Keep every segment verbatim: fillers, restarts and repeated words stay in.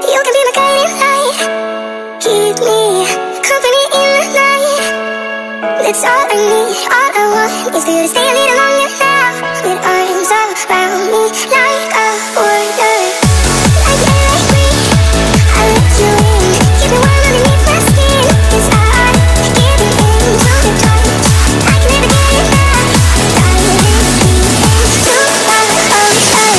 You can be my guiding light. Keep me company in the night. That's all I need. All I want is for you to stay a little longer now. With arms around me like a warrior. Like air, like breathe, I let you in. Keep me warm underneath my skin. Cause I give it in to the touch. I can never get enough. Diving deep into my ocean.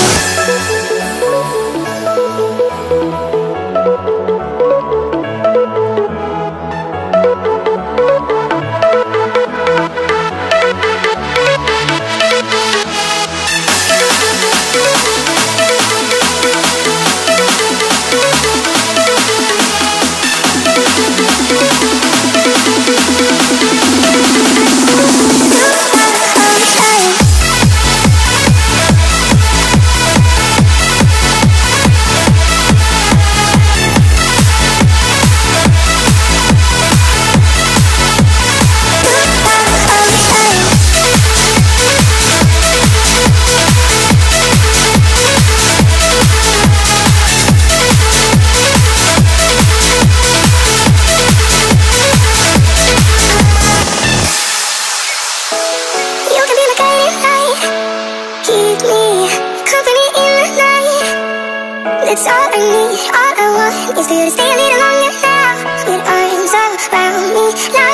That's all I need. All I want is for you to stay a little longer now. With arms around me.